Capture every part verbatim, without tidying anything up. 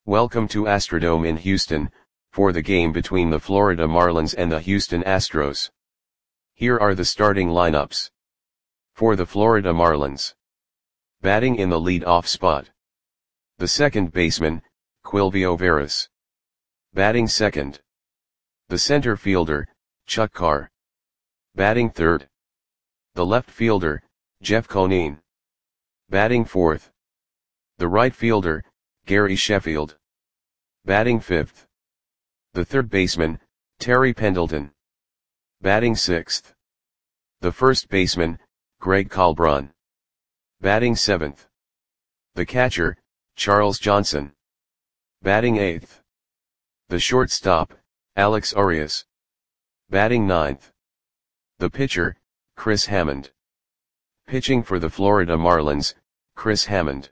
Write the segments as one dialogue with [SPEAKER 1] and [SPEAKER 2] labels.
[SPEAKER 1] Welcome to Astrodome in Houston, for the game between the Florida Marlins and the Houston Astros. Here are the starting lineups. For the Florida Marlins. Batting in the lead-off spot. The second baseman, Quilvio Veras. Batting second. The center fielder, Chuck Carr. Batting third. The left fielder, Jeff Conine. Batting fourth. The right fielder, Gary Sheffield. Batting fifth. The third baseman, Terry Pendleton. Batting sixth. The first baseman, Greg Colbron. Batting seventh. The catcher, Charles Johnson. Batting eighth. The shortstop, Alex Arias. Batting ninth. The pitcher, Chris Hammond. Pitching for the Florida Marlins, Chris Hammond.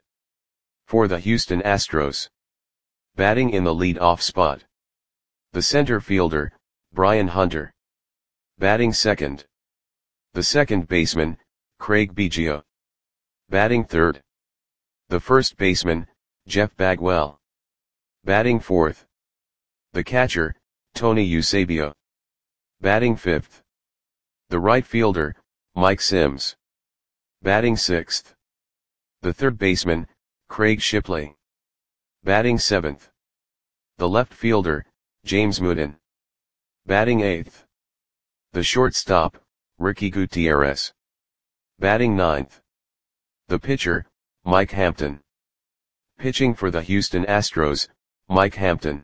[SPEAKER 1] For the Houston Astros. Batting in the lead-off spot. The center fielder, Brian Hunter. Batting second. The second baseman, Craig Biggio. Batting third. The first baseman, Jeff Bagwell. Batting fourth. The catcher, Tony Eusebio. Batting fifth. The right fielder, Mike Sims. Batting sixth. The third baseman, Craig Shipley. Batting seventh. The left fielder, James Mooden. Batting eighth. The shortstop, Ricky Gutierrez. Batting ninth. The pitcher, Mike Hampton. Pitching for the Houston Astros, Mike Hampton.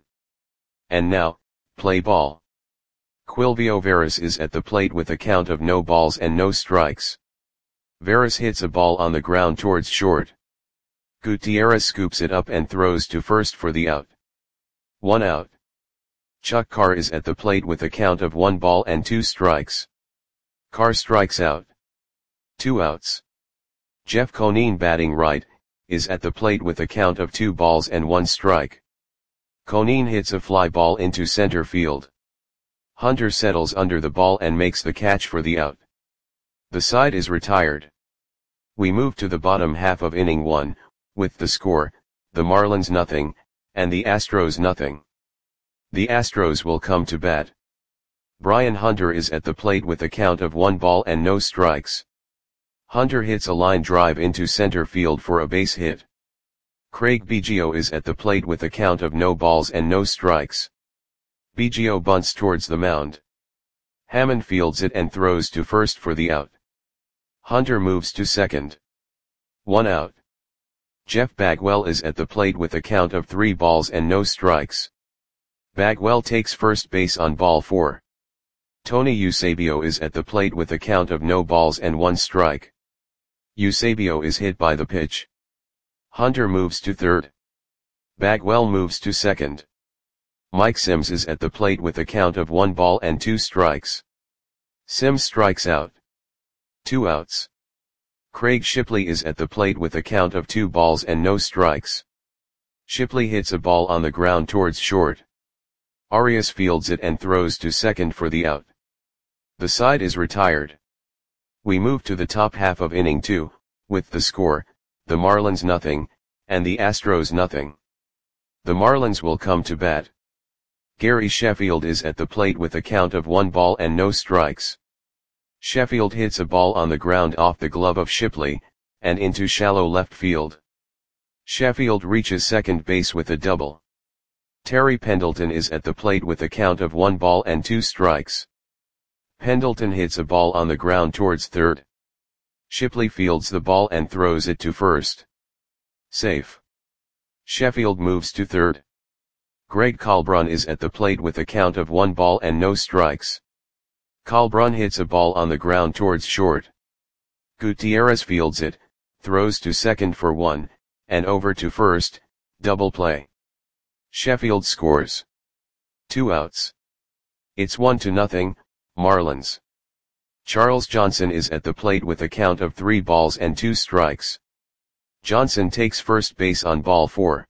[SPEAKER 1] And now, play ball. Quilvio Veras is at the plate with a count of no balls and no strikes. Veras hits a ball on the ground towards short. Gutierrez scoops it up and throws to first for the out. One out. Chuck Carr is at the plate with a count of one ball and two strikes. Carr strikes out. Two outs. Jeff Conine, batting right, is at the plate with a count of two balls and one strike. Conine hits a fly ball into center field. Hunter settles under the ball and makes the catch for the out. The side is retired. We move to the bottom half of inning one, with the score, the Marlins nothing, and the Astros nothing. The Astros will come to bat. Brian Hunter is at the plate with a count of one ball and no strikes. Hunter hits a line drive into center field for a base hit. Craig Biggio is at the plate with a count of no balls and no strikes. Biggio bunts towards the mound. Hammond fields it and throws to first for the out. Hunter moves to second. One out. Jeff Bagwell is at the plate with a count of three balls and no strikes. Bagwell takes first base on ball four. Tony Eusebio is at the plate with a count of no balls and one strike. Eusebio is hit by the pitch. Hunter moves to third. Bagwell moves to second. Mike Sims is at the plate with a count of one ball and two strikes. Sims strikes out. Two outs. Craig Shipley is at the plate with a count of two balls and no strikes. Shipley hits a ball on the ground towards short. Arias fields it and throws to second for the out. The side is retired. We move to the top half of inning two, with the score, the Marlins nothing, and the Astros nothing. The Marlins will come to bat. Gary Sheffield is at the plate with a count of one ball and no strikes. Sheffield hits a ball on the ground off the glove of Shipley, and into shallow left field. Sheffield reaches second base with a double. Terry Pendleton is at the plate with a count of one ball and two strikes. Pendleton hits a ball on the ground towards third. Shipley fields the ball and throws it to first. Safe. Sheffield moves to third. Greg Colbron is at the plate with a count of one ball and no strikes. Colbron hits a ball on the ground towards short. Gutierrez fields it, throws to second for one, and over to first, double play. Sheffield scores. Two outs. It's one to nothing, Marlins. Charles Johnson is at the plate with a count of three balls and two strikes. Johnson takes first base on ball four.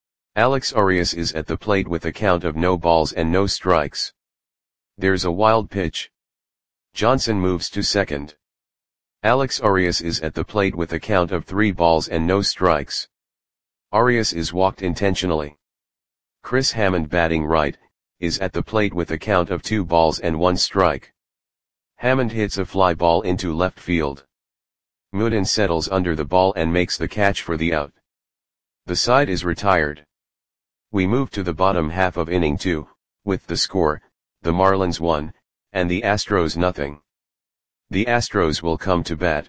[SPEAKER 1] Alex Arias is at the plate with a count of no balls and no strikes. There's a wild pitch. Johnson moves to second. Alex Arias is at the plate with a count of three balls and no strikes. Arias is walked intentionally. Chris Hammond, batting right, is at the plate with a count of two balls and one strike. Hammond hits a fly ball into left field. Mooden settles under the ball and makes the catch for the out. The side is retired. We move to the bottom half of inning two, with the score, the Marlins one, and the Astros nothing. The Astros will come to bat.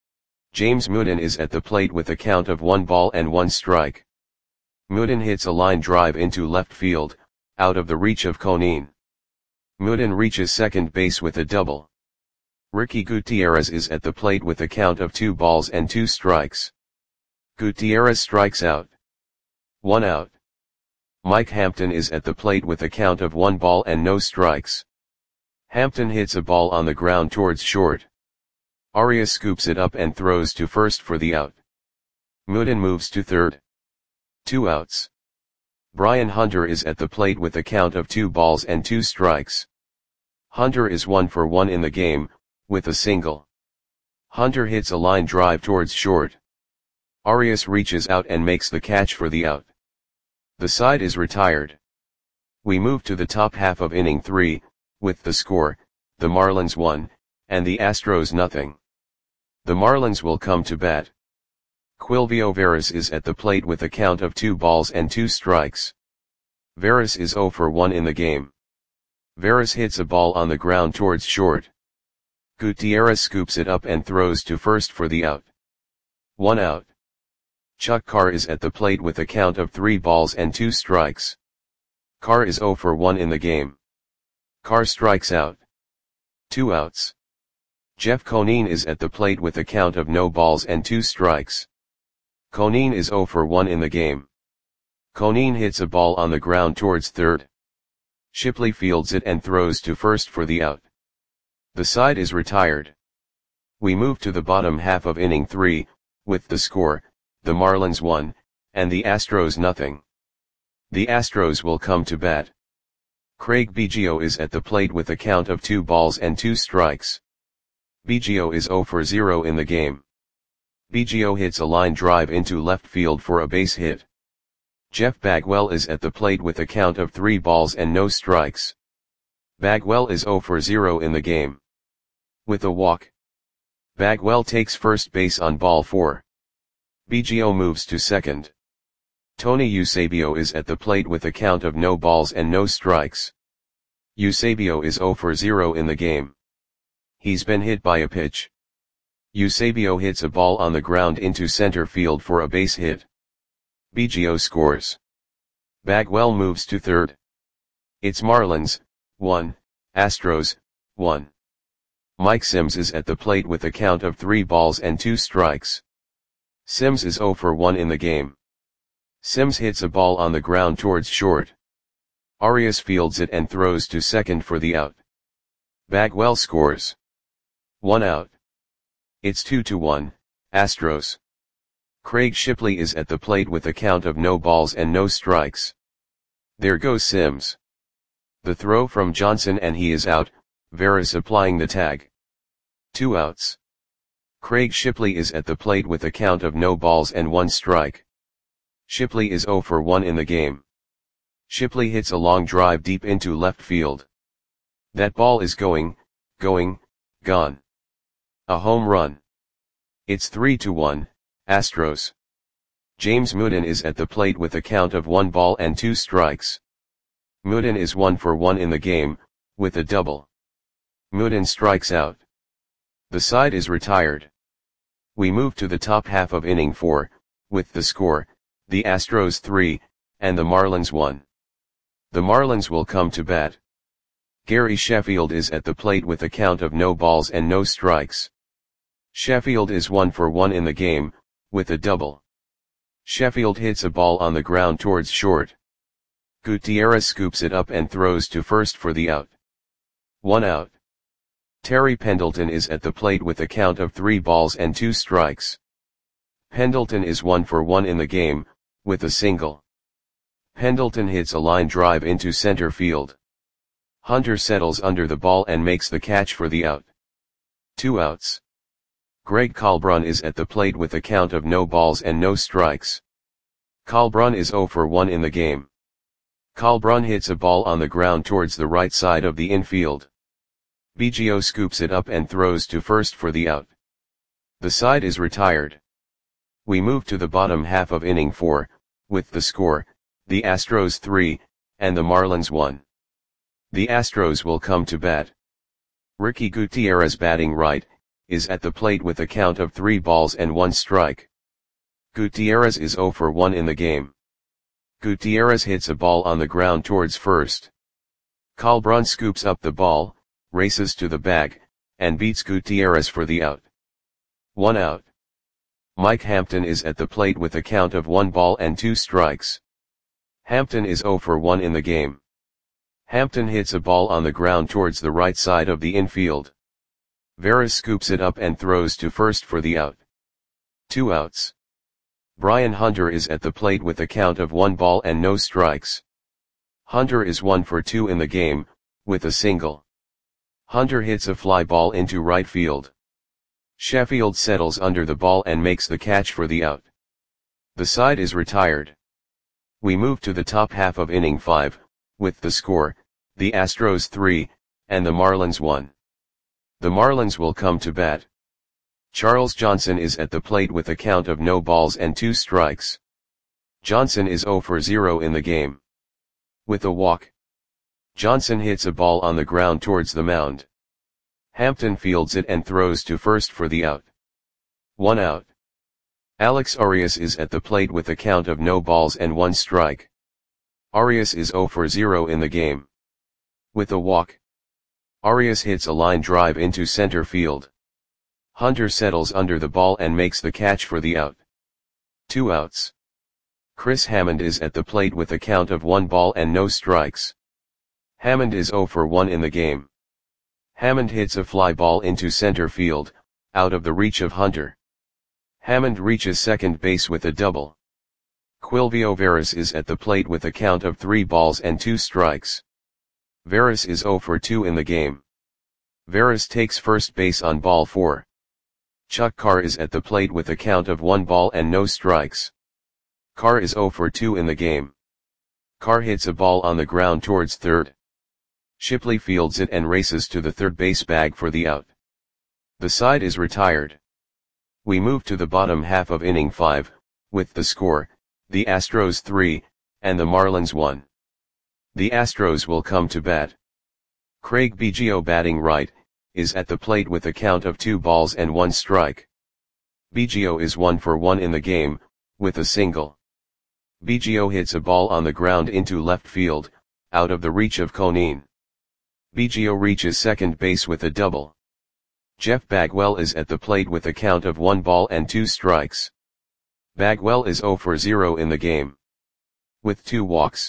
[SPEAKER 1] James Mooden is at the plate with a count of one ball and one strike. Mooden hits a line drive into left field, out of the reach of Conine. Mooden reaches second base with a double. Ricky Gutierrez is at the plate with a count of two balls and two strikes. Gutierrez strikes out. One out. Mike Hampton is at the plate with a count of one ball and no strikes. Hampton hits a ball on the ground towards short. Arias scoops it up and throws to first for the out. Mooden moves to third. Two outs. Brian Hunter is at the plate with a count of two balls and two strikes. Hunter is one for one in the game, with a single. Hunter hits a line drive towards short. Arias reaches out and makes the catch for the out. The side is retired. We move to the top half of inning three, with the score, the Marlins one, and the Astros nothing. The Marlins will come to bat. Quilvio Veras is at the plate with a count of two balls and two strikes. Veras is zero for one in the game. Veras hits a ball on the ground towards short. Gutierrez scoops it up and throws to first for the out. One out. Chuck Carr is at the plate with a count of three balls and two strikes. Carr is zero for one in the game. Carr strikes out. Two outs. Jeff Conine is at the plate with a count of no balls and two strikes. Conine is zero for one in the game. Conine hits a ball on the ground towards third. Shipley fields it and throws to first for the out. The side is retired. We move to the bottom half of inning three, with the score, the Marlins one, and the Astros nothing. The Astros will come to bat. Craig Biggio is at the plate with a count of two balls and two strikes. Biggio is zero for zero in the game. Biggio hits a line drive into left field for a base hit. Jeff Bagwell is at the plate with a count of three balls and no strikes. Bagwell is zero for zero in the game. With a walk, Bagwell takes first base on ball four. Biggio moves to second. Tony Eusebio is at the plate with a count of no balls and no strikes. Eusebio is zero for zero in the game. He's been hit by a pitch. Eusebio hits a ball on the ground into center field for a base hit. Biggio scores. Bagwell moves to third. It's Marlins, one, Astros, one. Mike Sims is at the plate with a count of three balls and two strikes. Sims is zero for one in the game. Sims hits a ball on the ground towards short. Arias fields it and throws to second for the out. Bagwell scores. One out. It's two to one, Astros. Craig Shipley is at the plate with a count of no balls and no strikes. There goes Sims. The throw from Johnson and he is out, Veras applying the tag. Two outs. Craig Shipley is at the plate with a count of no balls and one strike. Shipley is zero for one in the game. Shipley hits a long drive deep into left field. That ball is going, going, gone. A home run. It's three to one, Astros. James Mooden is at the plate with a count of one ball and two strikes. Mooden is one for one in the game, with a double. Mooden strikes out. The side is retired. We move to the top half of inning four, with the score, the Astros three, and the Marlins one. The Marlins will come to bat. Gary Sheffield is at the plate with a count of no balls and no strikes. Sheffield is one for one in the game, with a double. Sheffield hits a ball on the ground towards short. Gutierrez scoops it up and throws to first for the out. One out. Terry Pendleton is at the plate with a count of three balls and two strikes. Pendleton is one for one in the game, with a single. Pendleton hits a line drive into center field. Hunter settles under the ball and makes the catch for the out. Two outs. Greg Colbrun is at the plate with a count of no balls and no strikes. Colbrun is zero for one in the game. Kalbrun hits a ball on the ground towards the right side of the infield. Biggio scoops it up and throws to first for the out. The side is retired. We move to the bottom half of inning four, with the score, the Astros three, and the Marlins one. The Astros will come to bat. Ricky Gutierrez, batting right, is at the plate with a count of three balls and one strike. Gutierrez is zero for one in the game. Gutierrez hits a ball on the ground towards first. Kalbrun scoops up the ball, races to the bag, and beats Gutierrez for the out. One out. Mike Hampton is at the plate with a count of one ball and two strikes. Hampton is zero for one in the game. Hampton hits a ball on the ground towards the right side of the infield. Veras scoops it up and throws to first for the out. Two outs. Brian Hunter is at the plate with a count of one ball and no strikes. Hunter is one for two in the game, with a single. Hunter hits a fly ball into right field. Sheffield settles under the ball and makes the catch for the out. The side is retired. We move to the top half of inning five, with the score, the Astros three, and the Marlins one. The Marlins will come to bat. Charles Johnson is at the plate with a count of no balls and two strikes. Johnson is zero for zero in the game. With a walk. Johnson hits a ball on the ground towards the mound. Hampton fields it and throws to first for the out. One out. Alex Arias is at the plate with a count of no balls and one strike. Arias is zero for zero in the game. With a walk. Arias hits a line drive into center field. Hunter settles under the ball and makes the catch for the out. Two outs. Chris Hammond is at the plate with a count of one ball and no strikes. Hammond is zero for one in the game. Hammond hits a fly ball into center field, out of the reach of Hunter. Hammond reaches second base with a double. Quilvio Veras is at the plate with a count of three balls and two strikes. Veras is zero for two in the game. Veras takes first base on ball four. Chuck Carr is at the plate with a count of one ball and no strikes. Carr is zero for two in the game. Carr hits a ball on the ground towards third. Shipley fields it and races to the third base bag for the out. The side is retired. We move to the bottom half of inning five, with the score, the Astros three, and the Marlins one. The Astros will come to bat. Craig Biggio, batting right, is at the plate with a count of two balls and one strike. Biggio is one for one in the game, with a single. Biggio hits a ball on the ground into left field, out of the reach of Conine. Biggio reaches second base with a double. Jeff Bagwell is at the plate with a count of one ball and two strikes. Bagwell is zero for zero in the game. With two walks.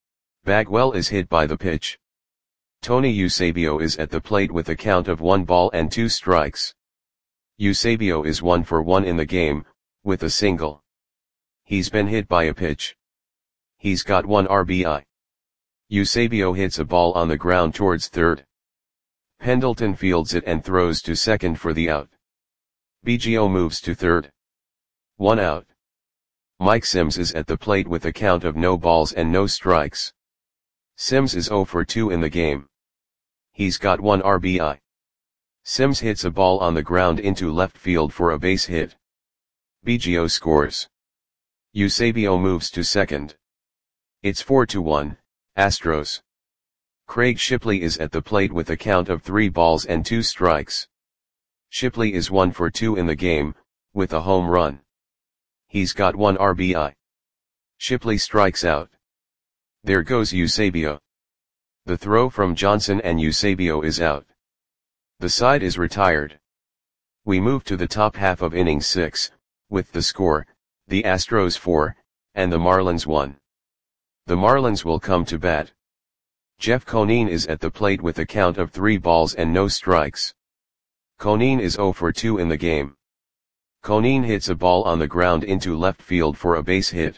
[SPEAKER 1] Bagwell is hit by the pitch. Tony Eusebio is at the plate with a count of one ball and two strikes. Eusebio is one for one in the game, with a single. He's been hit by a pitch. He's got one R B I. Eusebio hits a ball on the ground towards third. Pendleton fields it and throws to second for the out. Biggio moves to third. One out. Mike Sims is at the plate with a count of no balls and no strikes. Sims is zero for two in the game. He's got one R B I. Sims hits a ball on the ground into left field for a base hit. Biggio scores. Eusebio moves to second. It's four to one, Astros. Craig Shipley is at the plate with a count of three balls and two strikes. Shipley is one for two in the game, with a home run. He's got one R B I. Shipley strikes out. There goes Eusebio. The throw from Johnson and Eusebio is out. The side is retired. We move to the top half of inning six, with the score, the Astros four, and the Marlins one. The Marlins will come to bat. Jeff Conine is at the plate with a count of three balls and no strikes. Conine is zero for two in the game. Conine hits a ball on the ground into left field for a base hit.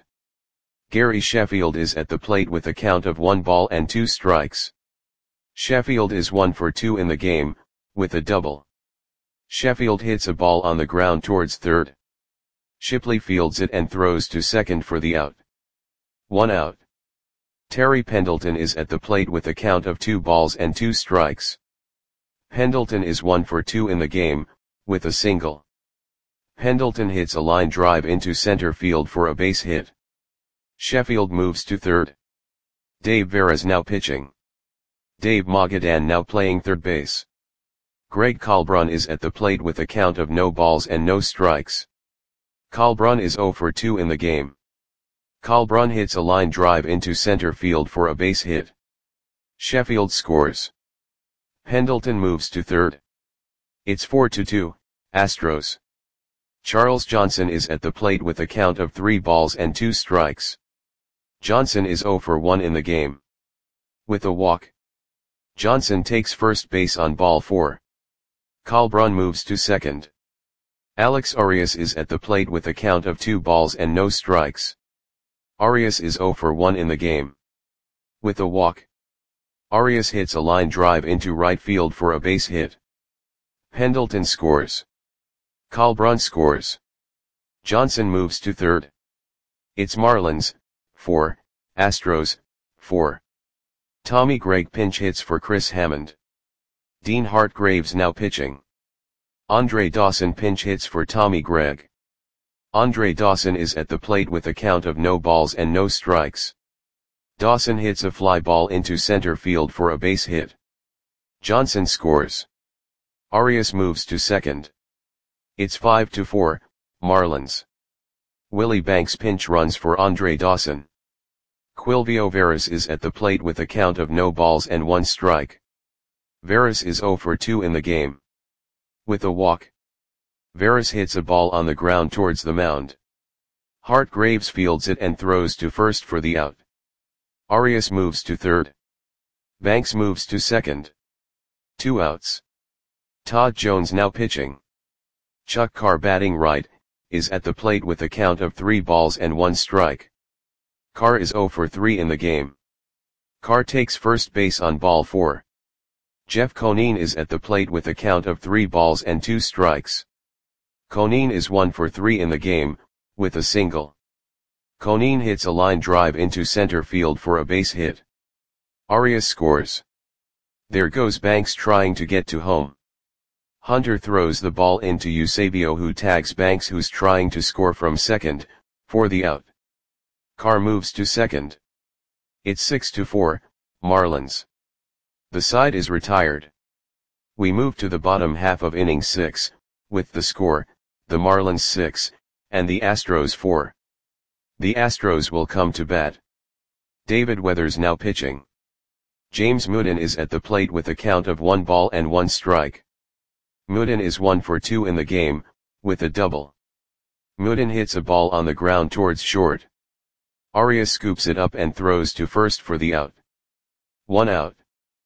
[SPEAKER 1] Gary Sheffield is at the plate with a count of one ball and two strikes. Sheffield is one for two in the game, with a double. Sheffield hits a ball on the ground towards third. Shipley fields it and throws to second for the out. One out. Terry Pendleton is at the plate with a count of two balls and two strikes. Pendleton is one for two in the game, with a single. Pendleton hits a line drive into center field for a base hit. Sheffield moves to third. Dave Veras now pitching. Dave Magadan now playing third base. Greg Kalbrun is at the plate with a count of no balls and no strikes. Kalbrun is zero for two in the game. Kalbrun hits a line drive into center field for a base hit. Sheffield scores. Pendleton moves to third. It's four to two, Astros. Charles Johnson is at the plate with a count of three balls and two strikes. Johnson is zero for one in the game. With a walk. Johnson takes first base on ball four. Kalbrun moves to second. Alex Arias is at the plate with a count of two balls and no strikes. Arias is zero for one in the game. With a walk. Arias hits a line drive into right field for a base hit. Pendleton scores. Kalbrun scores. Johnson moves to third. It's Marlins, four, Astros, four. Tommy Gregg pinch hits for Chris Hammond. Dean Hartgraves now pitching. Andre Dawson pinch hits for Tommy Gregg. Andre Dawson is at the plate with a count of no balls and no strikes. Dawson hits a fly ball into center field for a base hit. Johnson scores. Arias moves to second. It's five to four, Marlins. Willie Banks pinch runs for Andre Dawson. Quilvio Veras is at the plate with a count of no balls and one strike. Veras is zero for two in the game. With a walk. Veras hits a ball on the ground towards the mound. Hartgraves fields it and throws to first for the out. Arias moves to third. Banks moves to second. Two outs. Todd Jones now pitching. Chuck Carr batting right, is at the plate with a count of three balls and one strike. Carr is zero for three in the game. Carr takes first base on ball four. Jeff Conine is at the plate with a count of three balls and two strikes. Conine is one for three in the game, with a single. Conine hits a line drive into center field for a base hit. Arias scores. There goes Banks trying to get to home. Hunter throws the ball into Eusebio, who tags Banks, who's trying to score from second, for the out. Carr moves to second. It's six to four, Marlins. The side is retired. We move to the bottom half of inning six, with the score, the Marlins six, and the Astros four. The Astros will come to bat. David Weathers now pitching. James Mooden is at the plate with a count of one ball and one strike. Mooden is one for two in the game, with a double. Mooden hits a ball on the ground towards short. Arias scoops it up and throws to first for the out. One out.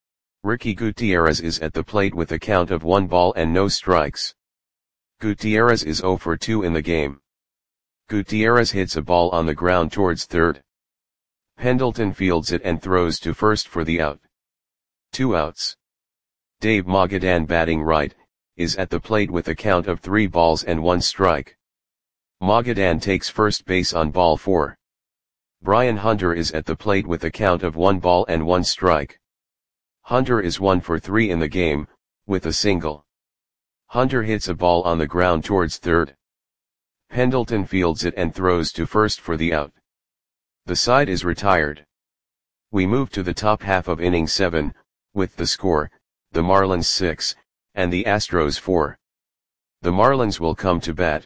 [SPEAKER 1] Ricky Gutierrez is at the plate with a count of one ball and no strikes. Gutierrez is zero for two in the game. Gutierrez hits a ball on the ground towards third. Pendleton fields it and throws to first for the out. Two outs. Dave Magadan batting right, is at the plate with a count of three balls and one strike. Magadan takes first base on ball four. Brian Hunter is at the plate with a count of one ball and one strike. Hunter is one for three in the game, with a single. Hunter hits a ball on the ground towards third. Pendleton fields it and throws to first for the out. The side is retired. We move to the top half of inning seven, with the score, the Marlins six, and the Astros four. The Marlins will come to bat.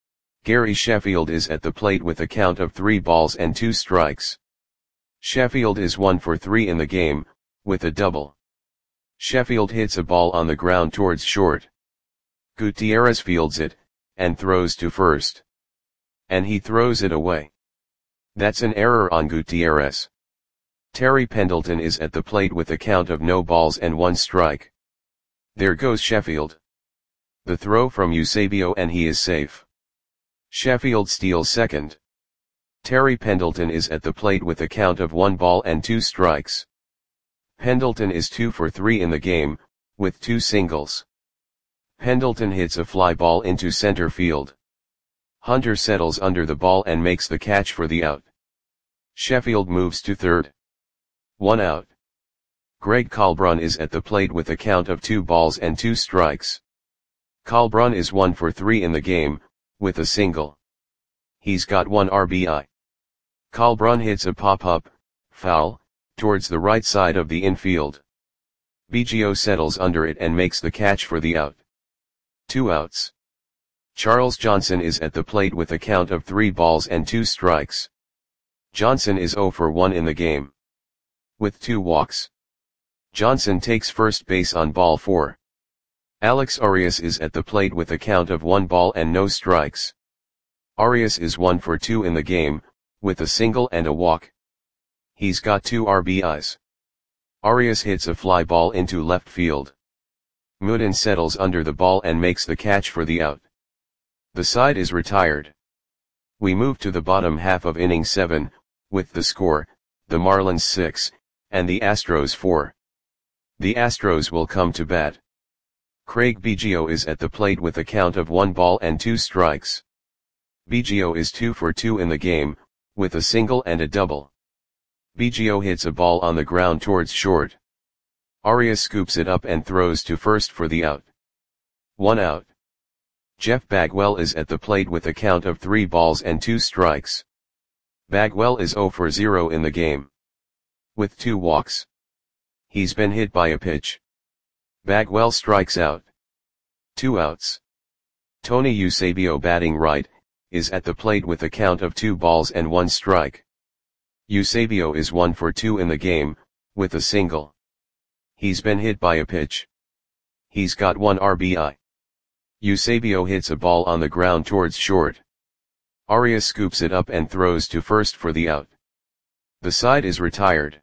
[SPEAKER 1] Gary Sheffield is at the plate with a count of three balls and two strikes. Sheffield is one for three in the game, with a double. Sheffield hits a ball on the ground towards short. Gutierrez fields it, and throws to first. And he throws it away. That's an error on Gutierrez. Terry Pendleton is at the plate with a count of no balls and one strike. There goes Sheffield. The throw from Eusebio and he is safe. Sheffield steals second. Terry Pendleton is at the plate with a count of one ball and two strikes. Pendleton is two for three in the game, with two singles. Pendleton hits a fly ball into center field. Hunter settles under the ball and makes the catch for the out. Sheffield moves to third. One out. Greg Kalbrun is at the plate with a count of two balls and two strikes. Kalbrun is one for three in the game, with a single. He's got one R B I. Kalbrun hits a pop-up, foul, towards the right side of the infield. Biggio settles under it and makes the catch for the out. Two outs. Charles Johnson is at the plate with a count of three balls and two strikes. Johnson is zero for one in the game, with two walks. Johnson takes first base on ball four. Alex Arias is at the plate with a count of one ball and no strikes. Arias is one for two in the game, with a single and a walk. He's got two R B Is. Arias hits a fly ball into left field. Mooden settles under the ball and makes the catch for the out. The side is retired. We move to the bottom half of inning seven, with the score, the Marlins six, and the Astros four. The Astros will come to bat. Craig Biggio is at the plate with a count of one ball and two strikes. Biggio is two for two in the game, with a single and a double. Biggio hits a ball on the ground towards short. Arias scoops it up and throws to first for the out. One out. Jeff Bagwell is at the plate with a count of three balls and two strikes. Bagwell is zero for zero in the game, with two walks. He's been hit by a pitch. Bagwell strikes out. Two outs. Tony Eusebio, batting right, is at the plate with a count of two balls and one strike. Eusebio is one for two in the game, with a single. He's been hit by a pitch. He's got one R B I. Eusebio hits a ball on the ground towards short. Arias scoops it up and throws to first for the out. The side is retired.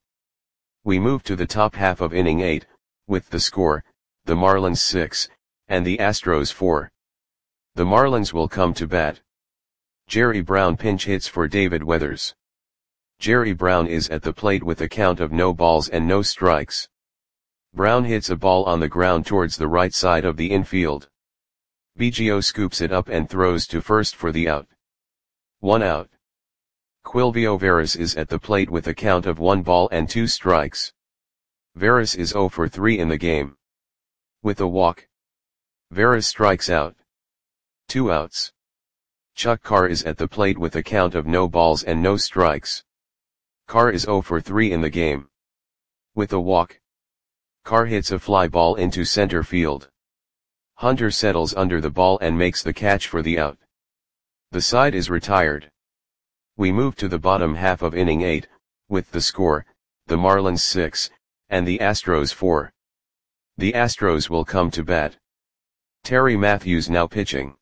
[SPEAKER 1] We move to the top half of inning eight, with the score, the Marlins six, and the Astros four. The Marlins will come to bat. Jerry Brown pinch hits for David Weathers. Jerry Brown is at the plate with a count of no balls and no strikes. Brown hits a ball on the ground towards the right side of the infield. Biggio scoops it up and throws to first for the out. One out. Quilvio Veras is at the plate with a count of one ball and two strikes. Veras is zero for three in the game, with a walk. Veras strikes out. Two outs. Chuck Carr is at the plate with a count of no balls and no strikes. Carr is zero for three in the game, with a walk. Carr hits a fly ball into center field. Hunter settles under the ball and makes the catch for the out. The side is retired. We move to the bottom half of inning eight, with the score, the Marlins six, and the Astros four. The Astros will come to bat. Terry Matthews now pitching.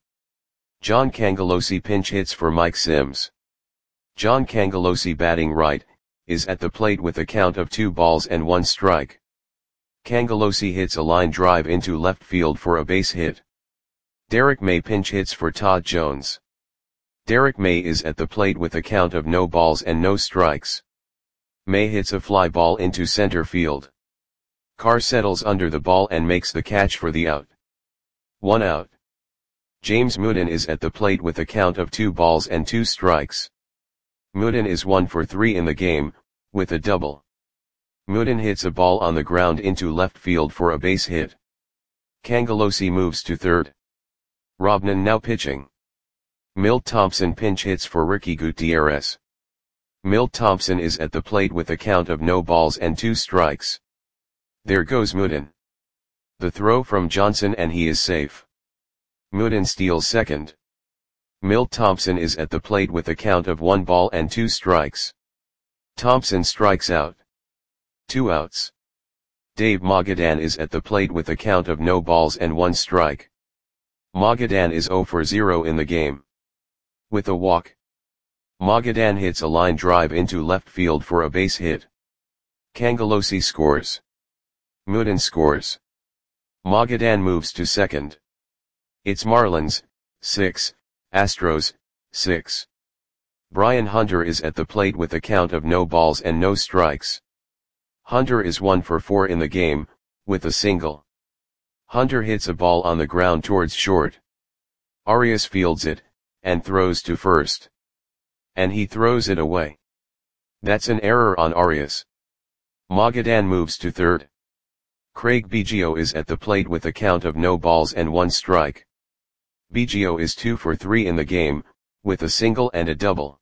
[SPEAKER 1] John Cangelosi pinch hits for Mike Sims. John Cangelosi, batting right, is at the plate with a count of two balls and one strike. Cangelosi hits a line drive into left field for a base hit. Derek May pinch hits for Todd Jones. Derek May is at the plate with a count of no balls and no strikes. May hits a fly ball into center field. Carr settles under the ball and makes the catch for the out. One out. James Mooden is at the plate with a count of two balls and two strikes. Mooden is one for three in the game, with a double. Mooden hits a ball on the ground into left field for a base hit. Cangelosi moves to third. Robnan now pitching. Milt Thompson pinch hits for Ricky Gutierrez. Milt Thompson is at the plate with a count of no balls and two strikes. There goes Mooden. The throw from Johnson and he is safe. Mooden steals second. Milt Thompson is at the plate with a count of one ball and two strikes. Thompson strikes out. Two outs. Dave Magadan is at the plate with a count of no balls and one strike. Magadan is zero for zero in the game, with a walk. Magadan hits a line drive into left field for a base hit. Cangelosi scores. Mooden scores. Magadan moves to second. It's Marlins, six, Astros, six. Brian Hunter is at the plate with a count of no balls and no strikes. Hunter is one for four in the game, with a single. Hunter hits a ball on the ground towards short. Arias fields it, and throws to first. And he throws it away. That's an error on Arias. Magadan moves to third. Craig Biggio is at the plate with a count of no balls and one strike. Biggio is two for three in the game, with a single and a double.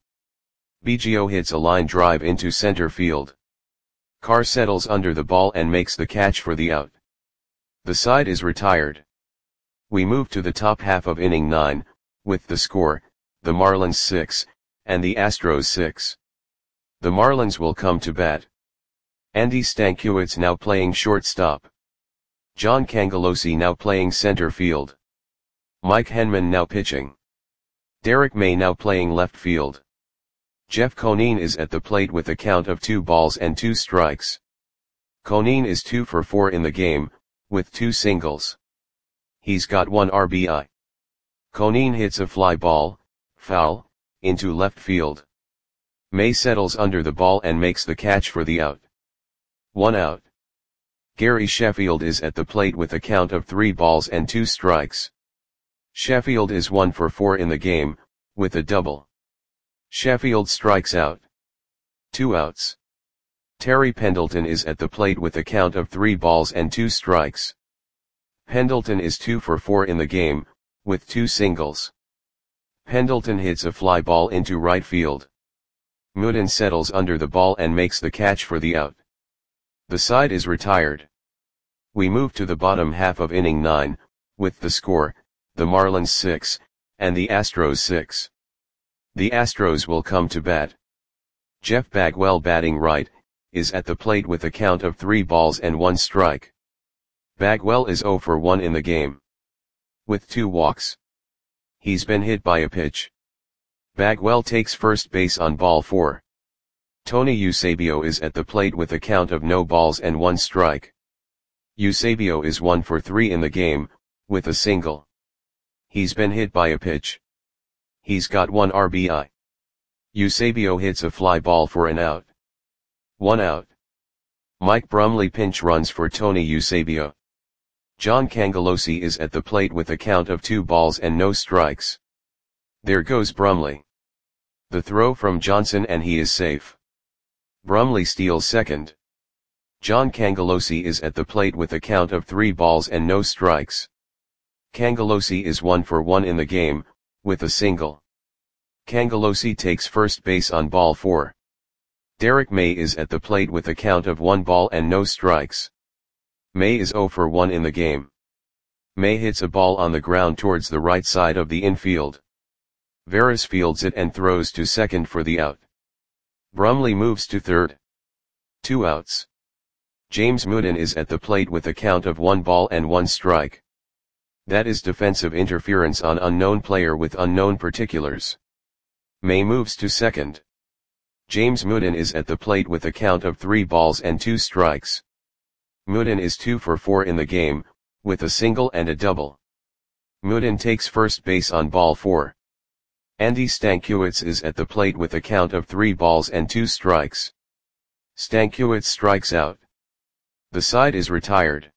[SPEAKER 1] Biggio hits a line drive into center field. Carr settles under the ball and makes the catch for the out. The side is retired. We move to the top half of inning nine, with the score, the Marlins six, and the Astros six. The Marlins will come to bat. Andy Stankiewicz now playing shortstop. John Cangelosi now playing center field. Mike Henman now pitching. Derek May now playing left field. Jeff Conine is at the plate with a count of two balls and two strikes. Conine is two for four in the game, with two singles. He's got one R B I. Conine hits a fly ball, foul, into left field. May settles under the ball and makes the catch for the out. One out. Gary Sheffield is at the plate with a count of three balls and two strikes. Sheffield is one for four in the game, with a double. Sheffield strikes out. Two outs. Terry Pendleton is at the plate with a count of three balls and two strikes. Pendleton is two for four in the game, with two singles. Pendleton hits a fly ball into right field. Mooden settles under the ball and makes the catch for the out. The side is retired. We move to the bottom half of inning nine, with the score, the Marlins six, and the Astros six. The Astros will come to bat. Jeff Bagwell batting right, is at the plate with a count of three balls and one strike. Bagwell is zero for one in the game, with two walks. He's been hit by a pitch. Bagwell takes first base on ball four. Tony Eusebio is at the plate with a count of no balls and one strike. Eusebio is one for three in the game, with a single. He's been hit by a pitch. He's got one R B I. Eusebio hits a fly ball for an out. One out. Mike Brumley pinch runs for Tony Eusebio. John Cangelosi is at the plate with a count of two balls and no strikes. There goes Brumley. The throw from Johnson and he is safe. Brumley steals second. John Cangelosi is at the plate with a count of three balls and no strikes. Cangelosi is one for one in the game, with a single. Cangelosi takes first base on ball four. Derek May is at the plate with a count of one ball and no strikes. May is zero for one in the game. May hits a ball on the ground towards the right side of the infield. Veras fields it and throws to second for the out. Brumley moves to third. Two outs. James Mooden is at the plate with a count of one ball and one strike. That is defensive interference on unknown player with unknown particulars. May moves to second. James Mooden is at the plate with a count of three balls and two strikes. Mooden is two for four in the game, with a single and a double. Mooden takes first base on ball four. Andy Stankiewicz is at the plate with a count of three balls and two strikes. Stankiewicz strikes out. The side is retired.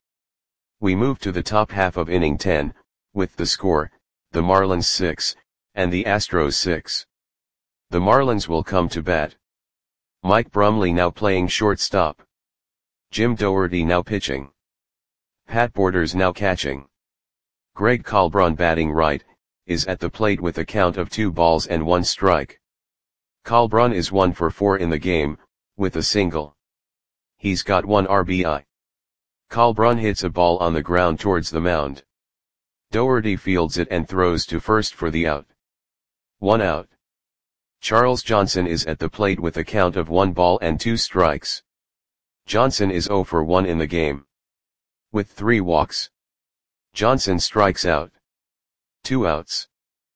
[SPEAKER 1] We move to the top half of inning ten, with the score, the Marlins six, and the Astros six. The Marlins will come to bat. Mike Brumley now playing shortstop. Jim Doherty now pitching. Pat Borders now catching. Greg Colbron batting right, is at the plate with a count of two balls and one strike. Colbron is one for four in the game, with a single. He's got one R B I. Colbron hits a ball on the ground towards the mound. Doherty fields it and throws to first for the out. One out. Charles Johnson is at the plate with a count of one ball and two strikes. Johnson is zero for one in the game, with three walks. Johnson strikes out. Two outs.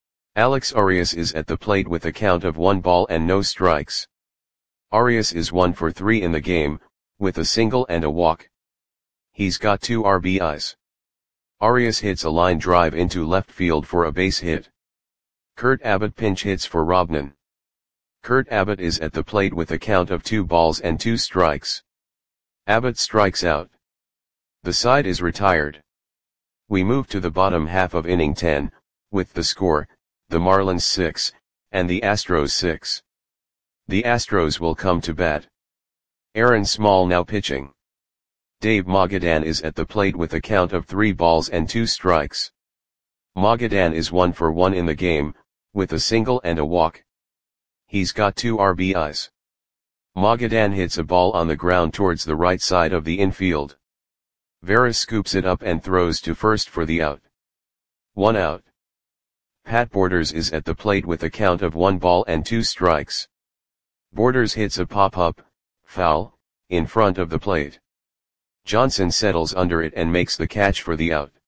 [SPEAKER 1] Alex Arias is at the plate with a count of one ball and no strikes. Arias is one for three in the game, with a single and a walk. He's got two R B Is. Arias hits a line drive into left field for a base hit. Kurt Abbott pinch hits for Robnan. Kurt Abbott is at the plate with a count of two balls and two strikes. Abbott strikes out. The side is retired. We move to the bottom half of inning ten, with the score, the Marlins six, and the Astros six. The Astros will come to bat. Aaron Small now pitching. Dave Magadan is at the plate with a count of three balls and two strikes. Magadan is one for one in the game, with a single and a walk. He's got two R B Is. Magadan hits a ball on the ground towards the right side of the infield. Veras scoops it up and throws to first for the out. One out. Pat Borders is at the plate with a count of one ball and two strikes. Borders hits a pop-up, foul, in front of the plate. Johnson settles under it and makes the catch for the out.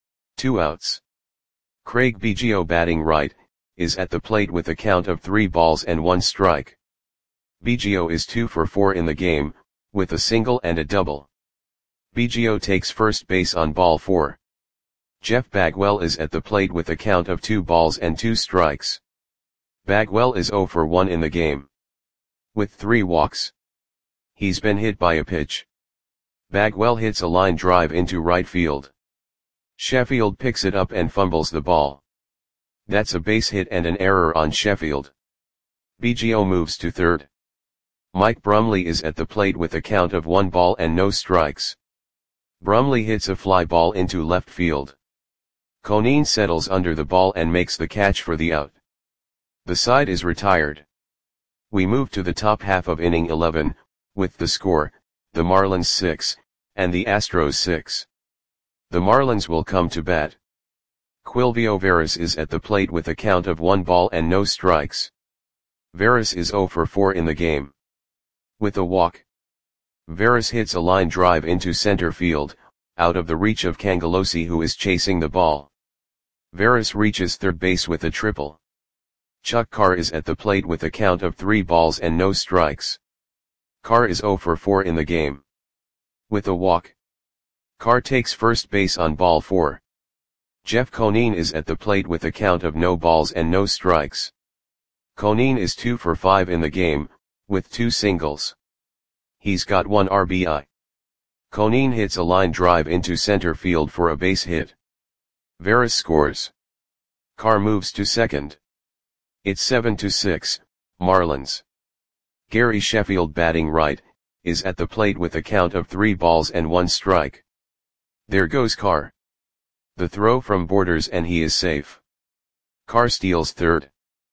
[SPEAKER 1] Two outs. Craig Biggio batting right, is at the plate with a count of three balls and one strike. Biggio is two for four in the game, with a single and a double. Biggio takes first base on ball four. Jeff Bagwell is at the plate with a count of two balls and two strikes. Bagwell is zero for one in the game, with three walks. He's been hit by a pitch. Bagwell hits a line drive into right field. Sheffield picks it up and fumbles the ball. That's a base hit and an error on Sheffield. Biggio moves to third. Mike Brumley is at the plate with a count of one ball and no strikes. Brumley hits a fly ball into left field. Conine settles under the ball and makes the catch for the out. The side is retired. We move to the top half of inning eleven, with the score, the Marlins six, and the Astros six. The Marlins will come to bat. Quilvio Veras is at the plate with a count of one ball and no strikes. Veras is zero for four in the game, with a walk. Veras hits a line drive into center field, out of the reach of Cangelosi, who is chasing the ball. Veras reaches third base with a triple. Chuck Carr is at the plate with a count of three balls and no strikes. Carr is zero for four in the game, with a walk. Carr takes first base on ball four. Jeff Conine is at the plate with a count of no balls and no strikes. Conine is two for five in the game, with two singles. He's got one R B I. Conine hits a line drive into center field for a base hit. Veras scores. Carr moves to second. It's seven to six, Marlins. Gary Sheffield batting right, is at the plate with a count of three balls and one strike. There goes Carr. The throw from Borders and he is safe. Carr steals third.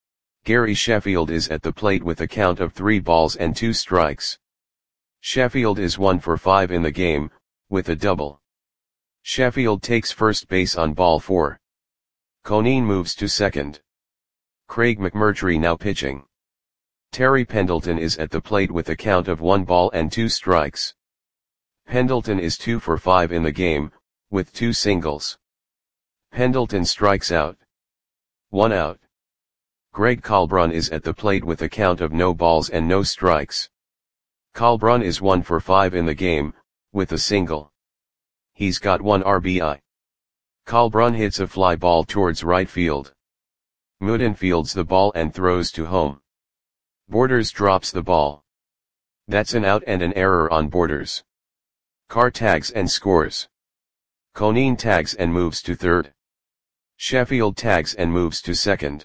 [SPEAKER 1] Gary Sheffield is at the plate with a count of three balls and two strikes. Sheffield is one for five in the game, with a double. Sheffield takes first base on ball four. Conine moves to second. Craig McMurtry now pitching. Terry Pendleton is at the plate with a count of one ball and two strikes. Pendleton is two for five in the game, with two singles. Pendleton strikes out. One out. Greg Kalbrun is at the plate with a count of no balls and no strikes. Kalbrun is one for five in the game, with a single. He's got one R B I. Kalbrun hits a fly ball towards right field. Mooden fields the ball and throws to home. Borders drops the ball. That's an out and an error on Borders. Carr tags and scores. Conine tags and moves to third. Sheffield tags and moves to second.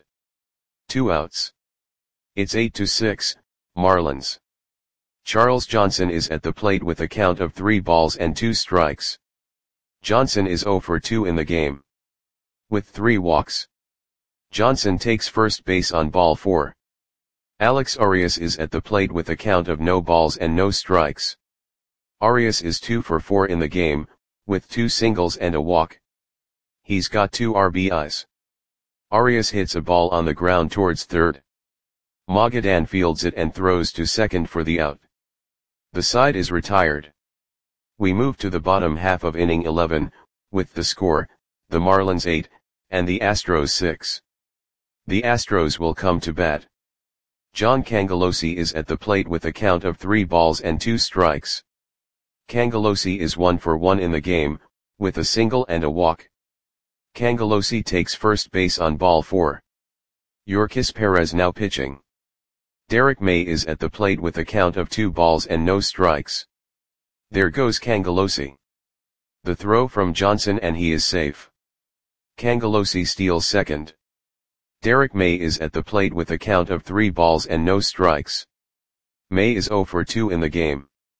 [SPEAKER 1] Two outs. It's eight to six, Marlins. Charles Johnson is at the plate with a count of three balls and two strikes. Johnson is zero for two in the game, with three walks. Johnson takes first base on ball four. Alex Arias is at the plate with a count of no balls and no strikes. Arias is two for four in the game, with two singles and a walk. He's got two R B Is. Arias hits a ball on the ground towards third. Magadan fields it and throws to second for the out. The side is retired. We move to the bottom half of inning eleven, with the score, the Marlins eight, and the Astros six. The Astros will come to bat. John Cangelosi is at the plate with a count of three balls and two strikes. Cangelosi is one for one in the game, with a single and a walk. Cangelosi takes first base on ball four. Yorkis Perez now pitching. Derek May is at the plate with a count of two balls and no strikes. There goes Cangelosi. The throw from Johnson and he is safe. Cangelosi steals second. Derek May is at the plate with a count of three balls and no strikes. May is zero for two in the game.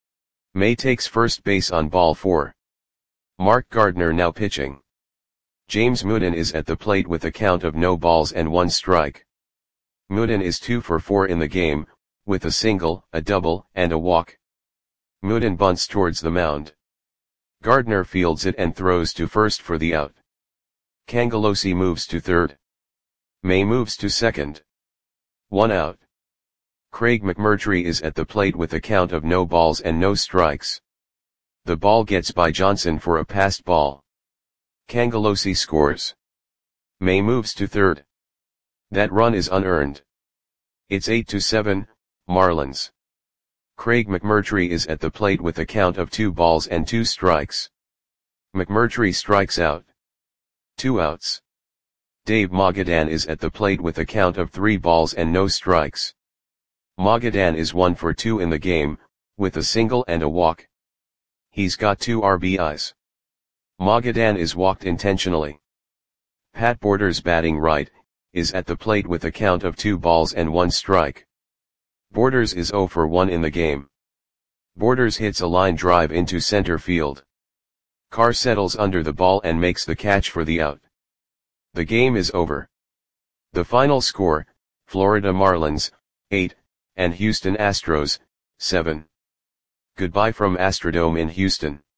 [SPEAKER 1] May takes first base on ball four. Mark Gardner now pitching. James Mooden is at the plate with a count of no balls and one strike. Mooden is two for four in the game, with a single, a double, and a walk. Mooden bunts towards the mound. Gardner fields it and throws to first for the out. Cangelosi moves to third. May moves to second. One out. Craig McMurtry is at the plate with a count of no balls and no strikes. The ball gets by Johnson for a passed ball. Cangelosi scores. May moves to third. That run is unearned. It's eight to seven, Marlins. Craig McMurtry is at the plate with a count of two balls and two strikes. McMurtry strikes out. Two outs. Dave Magadan is at the plate with a count of three balls and no strikes. Magadan is one for two in the game, with a single and a walk. He's got two R B Is. Magadan is walked intentionally. Pat Borders, batting right, is at the plate with a count of two balls and one strike. Borders is zero for one in the game. Borders hits a line drive into center field. Carr settles under the ball and makes the catch for the out. The game is over. The final score, Florida Marlins, eight, and Houston Astros, seven. Goodbye from Astrodome in Houston.